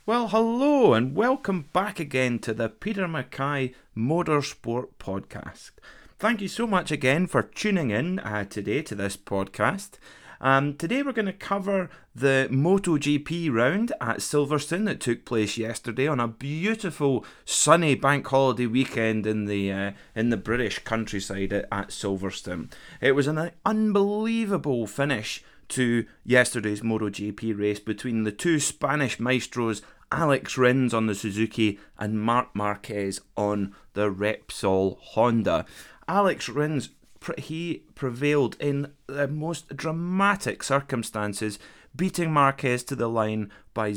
Well, hello and welcome back again to the Peter Mackay Motorsport Podcast. Thank you so much again for tuning in today to this podcast. Today we're going to cover the MotoGP round at Silverstone that took place yesterday on a beautiful sunny bank holiday weekend in the British countryside at Silverstone. It was an unbelievable finish to yesterday's MotoGP race between the two Spanish maestros, Alex Rins on the Suzuki and Marc Marquez on the Repsol Honda. Alex Rins, he prevailed in the most dramatic circumstances, beating Marquez to the line by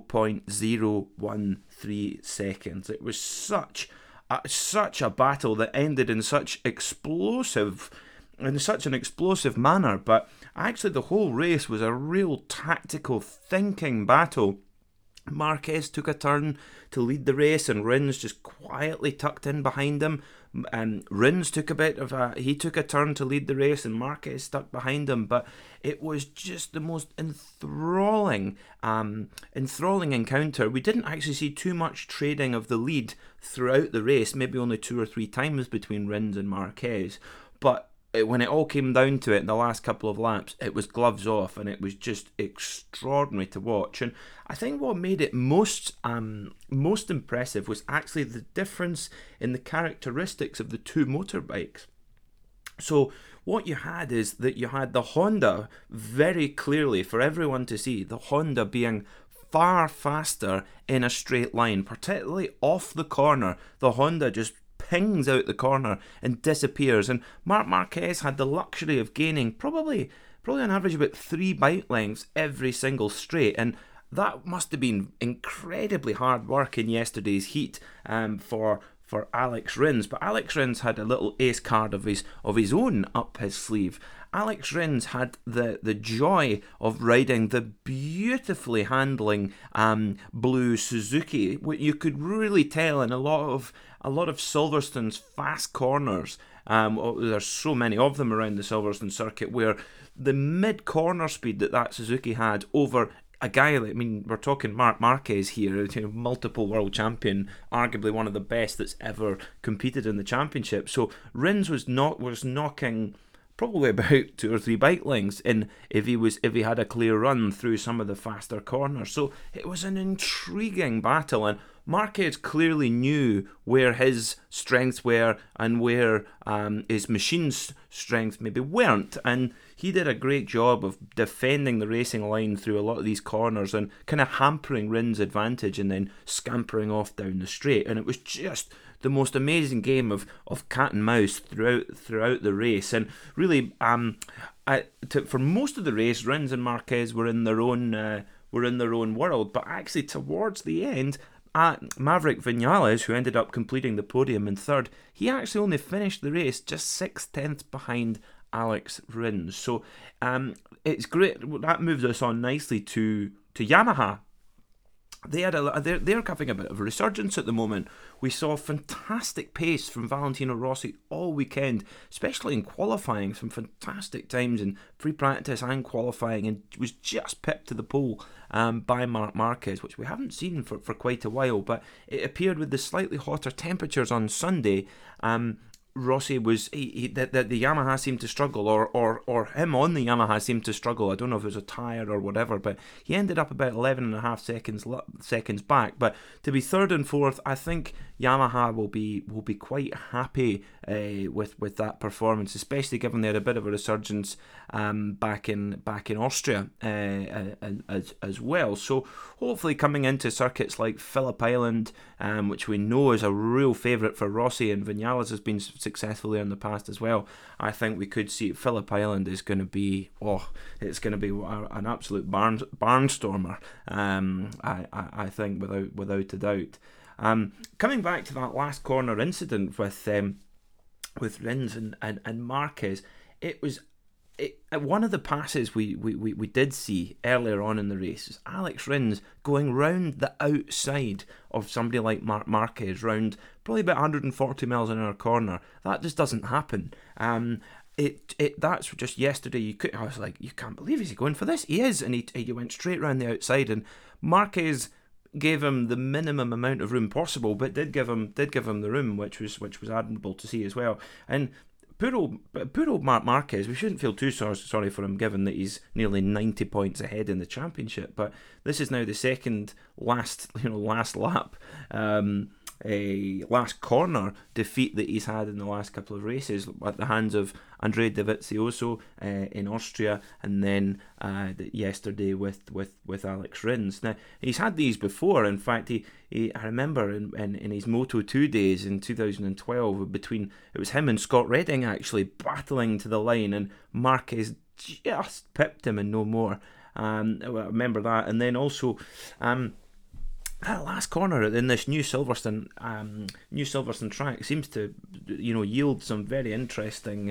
0.013 seconds. It was such a battle that ended in such an explosive manner, but actually the whole race was a real tactical thinking battle. Marquez took a turn to lead the race and Rins just quietly tucked in behind him. Rins took a turn to lead the race and Marquez stuck behind him, but it was just the most enthralling encounter. We didn't actually see too much trading of the lead throughout the race, maybe only 2 or 3 times between Rins and Marquez, but when it all came down to it in the last couple of laps, it was gloves off and it was just extraordinary to watch. And I think what made it most impressive was actually the difference in the characteristics of the two motorbikes. So what you had is that you had the Honda very clearly for everyone to see, the Honda being far faster in a straight line, particularly off the corner. The Honda just pings out the corner and disappears, and Marc Marquez had the luxury of gaining probably on average about 3 bike lengths every single straight, and that must have been incredibly hard work in yesterday's heat for Alex Rins. But Alex Rins had a little ace card of his own up his sleeve. Alex Rins had the joy of riding the beautifully handling blue Suzuki. You could really tell in a lot of Silverstone's fast corners. There's so many of them around the Silverstone circuit where the mid-corner speed that Suzuki had over a guy, we're talking Marc Marquez here, multiple world champion, arguably one of the best that's ever competed in the championship. So Rins was knocking probably about 2 or 3 bike lengths in if he had a clear run through some of the faster corners. So it was an intriguing battle, and Marquez clearly knew where his strengths were and where his machine's strengths maybe weren't, and he did a great job of defending the racing line through a lot of these corners and kind of hampering Rins' advantage and then scampering off down the straight. And it was just the most amazing game of cat and mouse throughout the race. And really, for most of the race, Rins and Marquez were in their own world. But actually, towards the end, Maverick Vinales, who ended up completing the podium in third, he actually only finished the race just 6/10 behind Alex Rins. So it's great. That moves us on nicely to Yamaha. They're having a bit of a resurgence at the moment. We saw fantastic pace from Valentino Rossi all weekend, especially in qualifying. Some fantastic times in free practice and qualifying, and was just pipped to the pole by Marc Marquez, which we haven't seen for quite a while. But it appeared with the slightly hotter temperatures on Sunday. Rossi was the Yamaha seemed to struggle, or him on the Yamaha seemed to struggle. I don't know if it was a tyre or whatever, but he ended up about 11.5 seconds back. But to be third and fourth, I think Yamaha will be quite happy with that performance, especially given they had a bit of a resurgence back in Austria as well. So hopefully coming into circuits like Phillip Island, which we know is a real favourite for Rossi, and Vinales has been successful there in the past as well. I think we could see Phillip Island is going to be an absolute barnstormer. I think without a doubt. Coming back to that last corner incident with Rins and Marquez, it was one of the passes we did see earlier on in the race is Alex Rins going round the outside of somebody like Marc Marquez, round probably about 140 miles an hour corner. That just doesn't happen. That's just yesterday. I was like, you can't believe, is he going for this? He is, and he went straight round the outside, and Marquez gave him the minimum amount of room possible, but did give him the room, which was admirable to see as well. And poor old Marc Marquez, we shouldn't feel too sorry for him, given that he's nearly 90 points ahead in the championship. But this is now the second last lap, a last corner defeat that he's had in the last couple of races at the hands of Andrea Dovizioso in Austria, and then yesterday with Alex Rins. Now, he's had these before. In fact, I remember in his Moto2 days in 2012, it was him and Scott Redding actually battling to the line, and Marquez just pipped him and no more. I remember that. And then also that last corner in this new Silverstone track seems to, yield some very interesting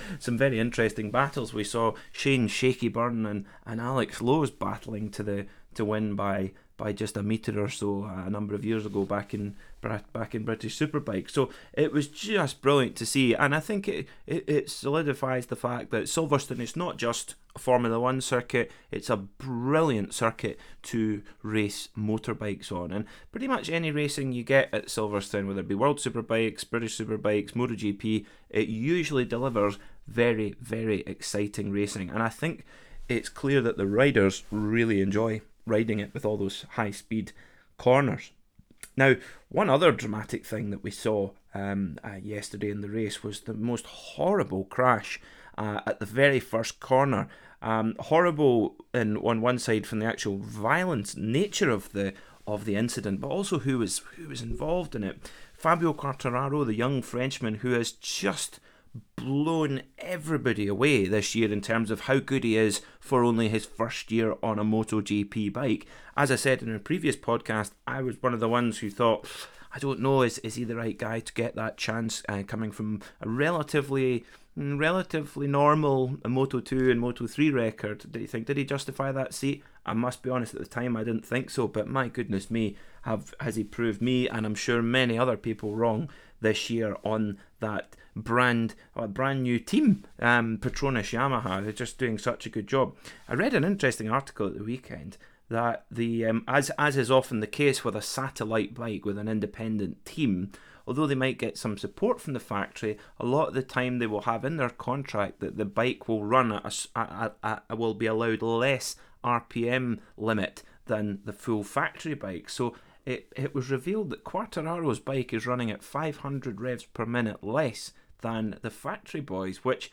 battles. We saw Shane Shaky Byrne and Alex Lowes battling to win by just a metre or so a number of years ago back in British Superbike. So it was just brilliant to see, and I think it solidifies the fact that Silverstone is not just a Formula 1 circuit, it's a brilliant circuit to race motorbikes on. And pretty much any racing you get at Silverstone, whether it be World Superbikes, British Superbikes, MotoGP, it usually delivers very, very exciting racing. And I think it's clear that the riders really enjoy riding it with all those high-speed corners. Now, one other dramatic thing that we saw yesterday in the race was the most horrible crash at the very first corner. Horrible on one side from the actual violent nature of the incident, but also who was involved in it. Fabio Quartararo, the young Frenchman who has just blown everybody away this year in terms of how good he is for only his first year on a MotoGP bike. As I said in a previous podcast, I was one of the ones who thought, I don't know, is he the right guy to get that chance, coming from a relatively normal Moto2 and Moto3 record. Did he justify that seat? I must be honest, at the time I didn't think so, but my goodness me, has he proved me, and I'm sure many other people, wrong this year on that brand new team, Petronas Yamaha. They're just doing such a good job. I read an interesting article at the weekend that the as is often the case with a satellite bike with an independent team, although they might get some support from the factory, a lot of the time they will have in their contract that the bike will run will be allowed less RPM limit than the full factory bike. So it was revealed that Quartararo's bike is running at 500 revs per minute less than the factory boys, which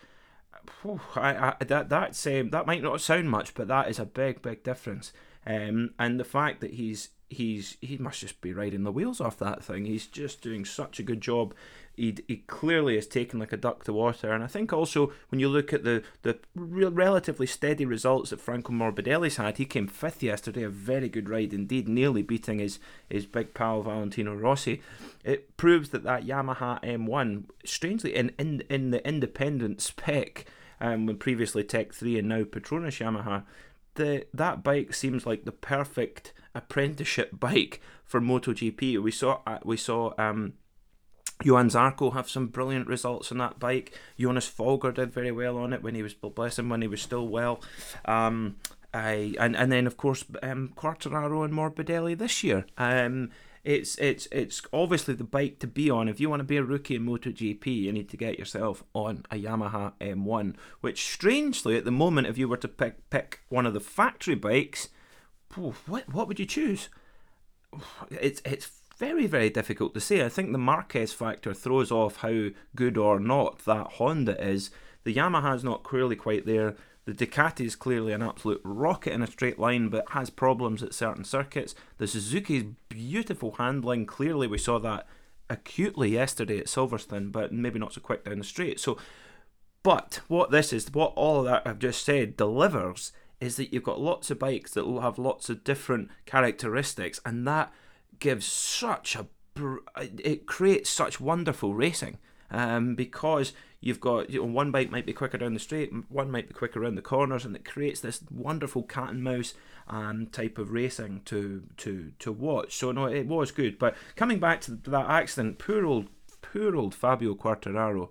that might not sound much, but that is a big difference. And the fact that he must just be riding the wheels off that thing. He's just doing such a good job. He clearly is taken like a duck to water. And I think also when you look at the relatively steady results that Franco Morbidelli's had, he came 5th yesterday, a very good ride indeed, nearly beating his big pal Valentino Rossi. It proves that Yamaha M1, strangely in the independent spec, when previously Tech 3 and now Petronas Yamaha, that bike seems like the perfect apprenticeship bike for MotoGP. We saw Johan Zarco have some brilliant results on that bike. Jonas Folger did very well on it when he was still well. And then of course Quartararo and Morbidelli this year. It's obviously the bike to be on. If you want to be a rookie in MotoGP, you need to get yourself on a Yamaha M1, which strangely at the moment, if you were to pick one of the factory bikes, what would you choose? It's very, very difficult to say. I think the Marquez factor throws off how good or not that Honda is. The Yamaha's not clearly quite there. The Ducati is clearly an absolute rocket in a straight line, but has problems at certain circuits. The Suzuki's beautiful handling, clearly we saw that acutely yesterday at Silverstone, but maybe not so quick down the straight. But what all of that I've just said delivers is that you've got lots of bikes that will have lots of different characteristics, and that gives it creates such wonderful racing, because you've got one bike might be quicker down the straight, one might be quicker around the corners, and it creates this wonderful cat and mouse type of racing to watch. So no, it was good. But coming back to that accident, poor old Fabio Quartararo,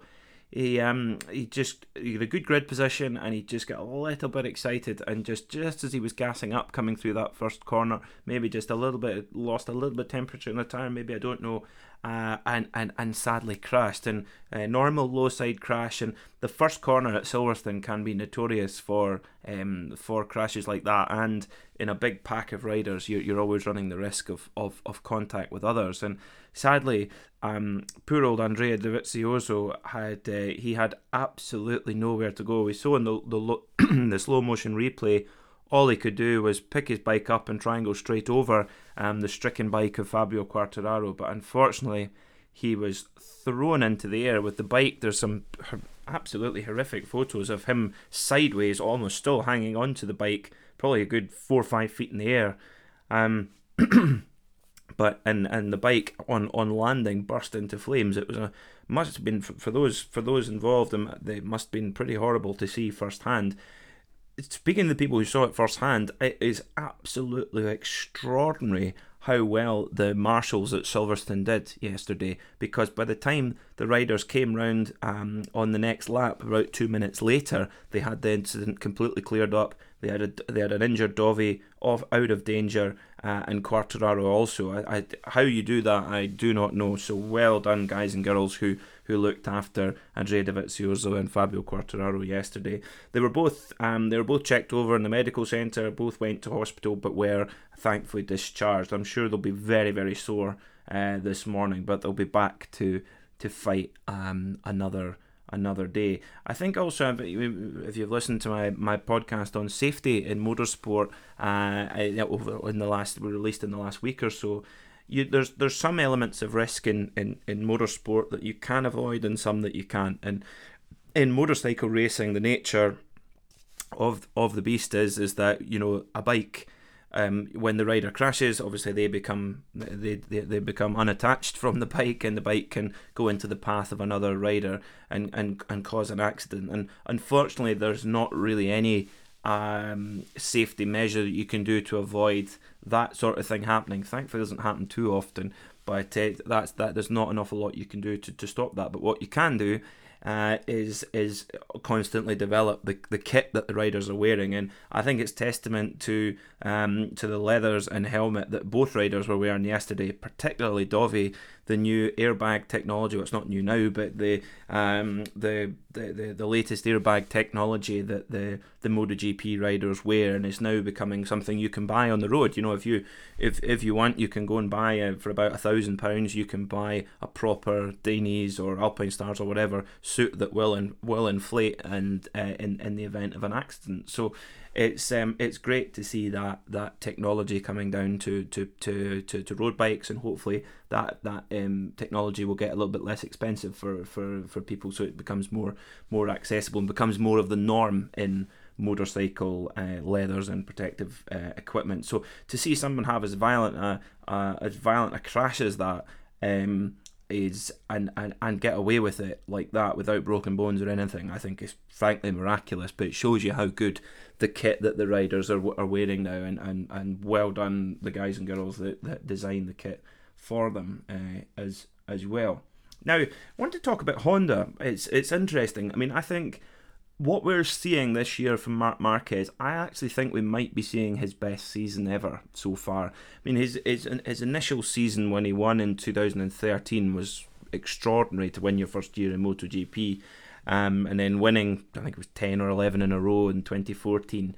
he had a good grid position, and he just got a little bit excited, and just as he was gassing up coming through that first corner, maybe just a little bit lost a little bit of temperature in the tyre, maybe, I don't know, and sadly crashed. And normal low side crash, and the first corner at Silverstone can be notorious for crashes like that, and in a big pack of riders you're always running the risk of contact with others. And sadly, poor old Andrea Dovizioso had absolutely nowhere to go. We saw in the slow motion replay, all he could do was pick his bike up and try and go straight over the stricken bike of Fabio Quartararo, but unfortunately he was thrown into the air with the bike. There's some absolutely horrific photos of him sideways, almost still hanging onto the bike, probably a good 4 or 5 feet in the air. But and the bike on landing burst into flames. It was must have been for those involved, they must have been pretty horrible to see firsthand. Speaking to the people who saw it firsthand, it is absolutely extraordinary how well the marshals at Silverstone did yesterday, because by the time the riders came round on the next lap, about 2 minutes later, they had the incident completely cleared up. They had an injured Dovi out of danger, and Quartararo also. How you do that, I do not know. So well done, guys and girls who looked after Andrea Dovizioso and Fabio Quartararo yesterday. They were both checked over in the medical centre. Both went to hospital, but were thankfully discharged. I'm sure they'll be very, very sore this morning, but they'll be back to fight another day. I think also, if you've listened to my podcast on safety in motorsport, released in the last week or so, there's some elements of risk in motorsport that you can avoid and some that you can't. And in motorcycle racing, the nature of the beast is that, you know, a bike, when the rider crashes, obviously they become unattached from the bike, and the bike can go into the path of another rider and cause an accident. And unfortunately, there's not really any safety measure that you can do to avoid that sort of thing happening. Thankfully, it doesn't happen too often, but there's not an awful lot you can do to stop that. But what you can do is constantly develop the kit that the riders are wearing, and I think it's testament to the leathers and helmet that both riders were wearing yesterday, particularly Dovi. The new airbag technology, well, it's not new now, but the latest airbag technology that the MotoGP riders wear, and it's now becoming something you can buy on the road. You know, if you want, you can go and buy for about £1,000. You can buy a proper Dainese or Alpinestars or whatever suit that will inflate and in the event of an accident. So it's great to see that technology coming down to road bikes, and hopefully that technology will get a little bit less expensive for people, so it becomes more accessible and becomes more of the norm in motorcycle leathers and protective equipment. So to see someone have as violent a crash as that is and get away with it like that without broken bones or anything, I think is frankly miraculous. But it shows you how good the kit that the riders are wearing now, and well done the guys and girls that designed the kit for them as well. Now, I want to talk about Honda. It's interesting. I mean, I think what we're seeing this year from Marc Marquez, I actually think we might be seeing his best season ever so far. I mean, his initial season when he won in 2013 was extraordinary to win your first year in MotoGP, and then winning, I think it was 10 or 11 in a row in 2014.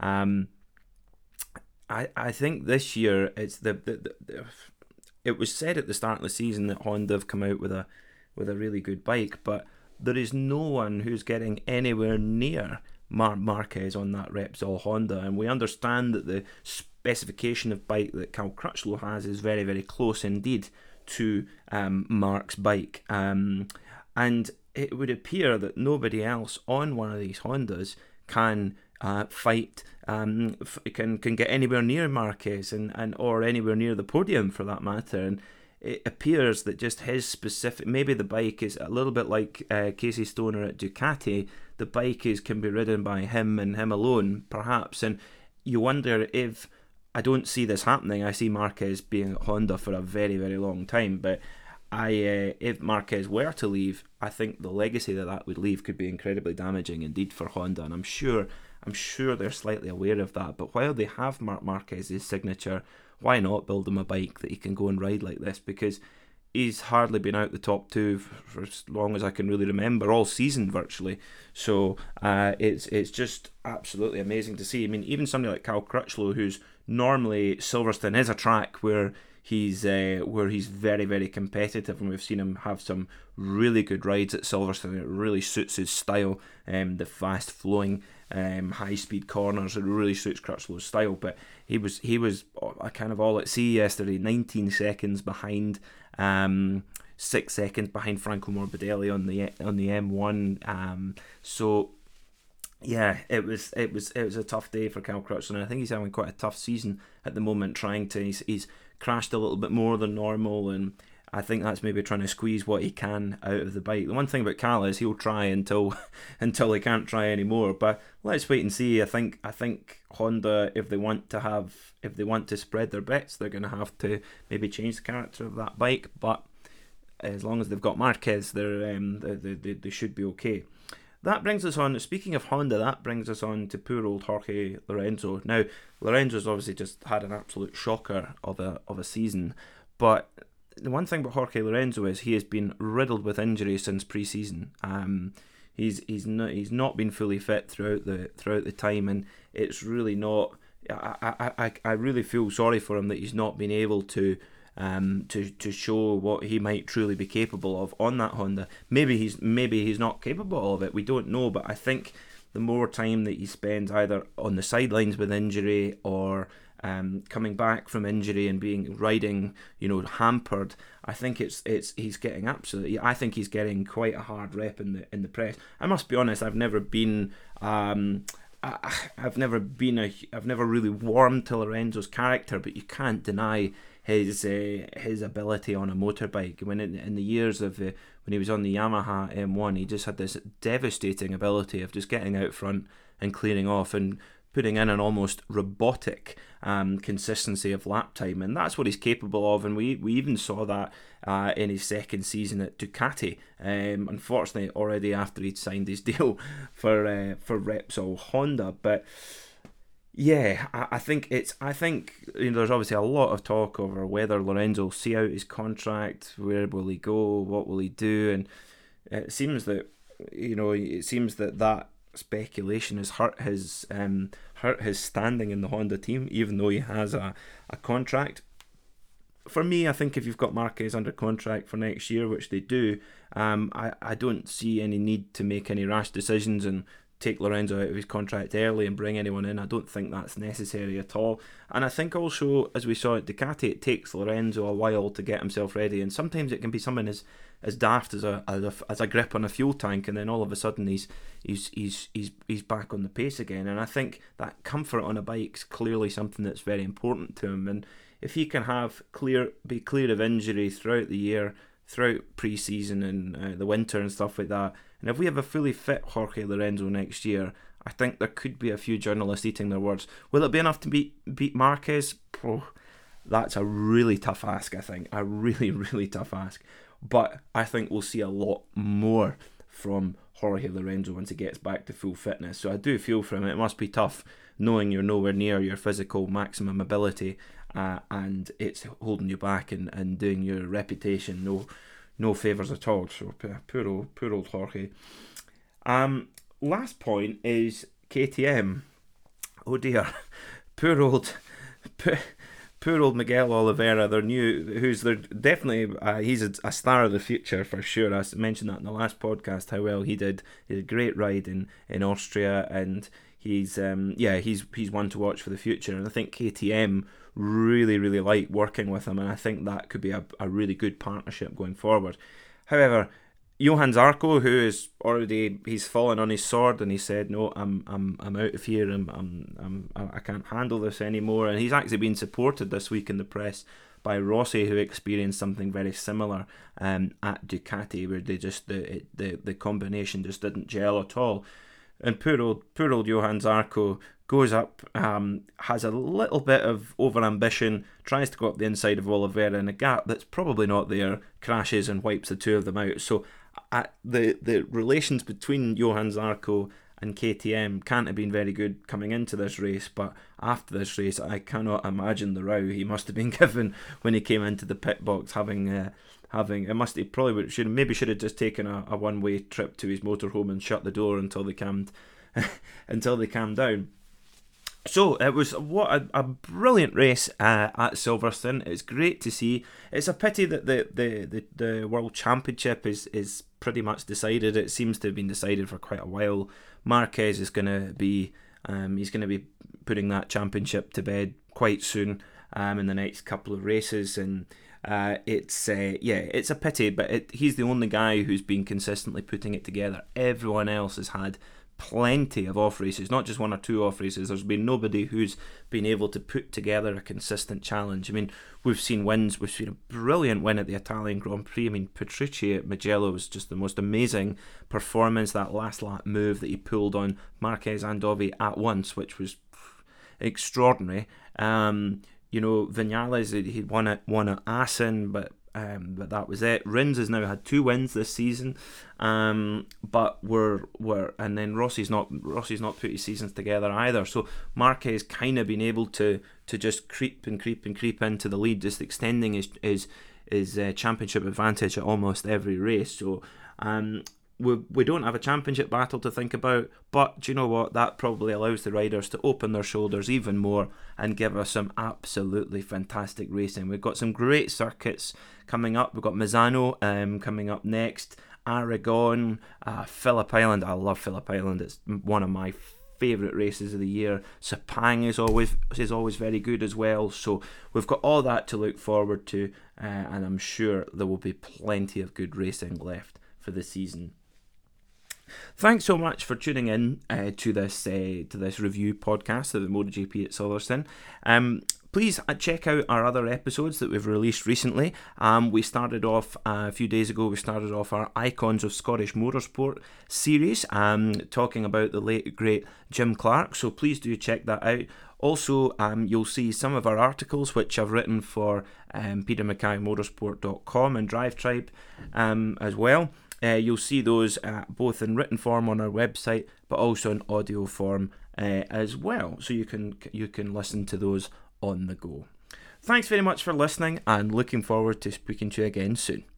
I think this year it's it was said at the start of the season that Honda have come out with a really good bike, but there is no one who's getting anywhere near Marc Marquez on that Repsol Honda, and we understand that the specification of bike that Cal Crutchlow has is very, very close indeed to Marc's bike, and it would appear that nobody else on one of these Hondas can fight, can get anywhere near Marquez and or anywhere near the podium for that matter. And it appears that just his specific, maybe the bike is a little bit like Casey Stoner at Ducati. The bike can be ridden by him and him alone, perhaps. And you wonder if, I don't see this happening. I see Marquez being at Honda for a very, very long time, but if Marquez were to leave, I think the legacy that would leave could be incredibly damaging indeed for Honda, and I'm sure they're slightly aware of that. But while they have Marc Marquez's signature, why not build him a bike that he can go and ride like this? Because he's hardly been out the top two for as long as I can really remember, all season virtually. So it's just absolutely amazing to see. I mean, even somebody like Cal Crutchlow, who's normally, Silverstone is a track where he's very, very competitive, and we've seen him have some really good rides at Silverstone. It really suits his style, the fast flowing high speed corners. It really suits Crutchlow's style. But he was kind of all at sea yesterday, 19 seconds behind, 6 seconds behind Franco Morbidelli on the M1. So yeah, it was a tough day for Cal Crutchlow, and I think he's having quite a tough season at the moment. He's crashed a little bit more than normal, and I think that's maybe trying to squeeze what he can out of the bike. The one thing about Cal is he'll try until he can't try anymore. But let's wait and see. I think Honda, if they want to spread their bets, they're going to have to maybe change the character of that bike. But as long as they've got Marquez, they should be okay. That brings us on, speaking of Honda, that brings us on to poor old Jorge Lorenzo. Now, Lorenzo's obviously just had an absolute shocker of a season, but the one thing about Jorge Lorenzo is he has been riddled with injuries since pre-season. He's not been fully fit throughout the time, and it's really not. I really feel sorry for him that he's not been able to show what he might truly be capable of on that Honda. Maybe he's not capable of it. We don't know, but I think the more time that he spends either on the sidelines with injury or coming back from injury and riding, hampered, I think he's getting absolutely. I think he's getting quite a hard rep in the press. I must be honest. I've never really warmed to Lorenzo's character, but you can't deny his ability on a motorbike. When in the years of when he was on the Yamaha M1, he just had this devastating ability of just getting out front and clearing off and putting in an almost robotic consistency of lap time, and that's what he's capable of. And we even saw that in his second season at Ducati. Unfortunately, already after he'd signed his deal for Repsol Honda, but. Yeah, I think there's obviously a lot of talk over whether Lorenzo will see out his contract, where will he go, what will he do, and it seems that that speculation has hurt his standing in the Honda team, even though he has a contract. For me, I think if you've got Marquez under contract for next year, which they do, I don't see any need to make any rash decisions and take Lorenzo out of his contract early and bring anyone in. I don't think that's necessary at all. And I think also, as we saw at Ducati, it takes Lorenzo a while to get himself ready, and sometimes it can be something as daft as a grip on a fuel tank, and then all of a sudden he's back on the pace again. And I think that comfort on a bike is clearly something that's very important to him. And if he can be clear of injury throughout the year, throughout pre-season and the winter and stuff like that, and if we have a fully fit Jorge Lorenzo next year, I think there could be a few journalists eating their words. Will it be enough to beat Marquez? That's a really tough ask, I think. A really, really tough ask. But I think we'll see a lot more from Jorge Lorenzo once he gets back to full fitness. So I do feel for him. It must be tough knowing you're nowhere near your physical maximum ability, and it's holding you back and doing your reputation no favours at all. So poor old Jorge. Last point is KTM. Oh dear, poor old Miguel Oliveira. He's a star of the future for sure. I mentioned that in the last podcast how well he did. He had a great ride in Austria, and he's one to watch for the future. And I think KTM really, really like working with him, and I think that could be a really good partnership going forward. However, Johan Zarco, who is he's fallen on his sword, and he said, "No, I'm out of here. I can't handle this anymore." And he's actually been supported this week in the press by Rossi, who experienced something very similar at Ducati, where they just the combination just didn't gel at all. And poor old Johan Zarco goes up, has a little bit of over-ambition, tries to go up the inside of Oliveira in a gap that's probably not there, crashes and wipes the two of them out. So the relations between Johann Zarco and KTM can't have been very good coming into this race, but after this race I cannot imagine the row he must have been given when he came into the pit box, having he probably should have just taken a one-way trip to his motorhome and shut the door until they calmed down. So it was a brilliant race at Silverstone. It's great to see. It's a pity that the World Championship is pretty much decided. It seems to have been decided for quite a while. Marquez is going to be putting that championship to bed quite soon in the next couple of races, and it's a pity. But he's the only guy who's been consistently putting it together. Everyone else has had plenty of off races, not just one or two off races. There's been nobody who's been able to put together a consistent challenge. I mean, we've seen wins. We've seen a brilliant win at the Italian Grand Prix. I mean, Petrucci at Mugello was just the most amazing performance. That last lap move that he pulled on Marquez and Dovi at once, which was extraordinary. Vinales, he won at Assen, but that was it. Rins has now had 2 wins this season, but and then Rossi's not put his seasons together either. So Marquez kind of been able to just creep into the lead, just extending his championship advantage at almost every race. So we don't have a championship battle to think about, but do you know what? That probably allows the riders to open their shoulders even more and give us some absolutely fantastic racing. We've got some great circuits coming up. We've got Misano coming up next, Aragon, Phillip Island. I love Phillip Island. It's one of my favourite races of the year. Sepang is always very good as well. So we've got all that to look forward to, and I'm sure there will be plenty of good racing left for the season. Thanks so much for tuning in to this review podcast of the MotoGP at Silverstone. Please check out our other episodes that we've released recently. We started off a few days ago. We started off our Icons of Scottish Motorsport series, talking about the late great Jim Clark. So please do check that out. Also, you'll see some of our articles which I've written for PeterMackayMotorsport.com and Drive Tribe as well. You'll see those both in written form on our website, but also in audio form as well. So you can listen to those on the go. Thanks very much for listening, and looking forward to speaking to you again soon.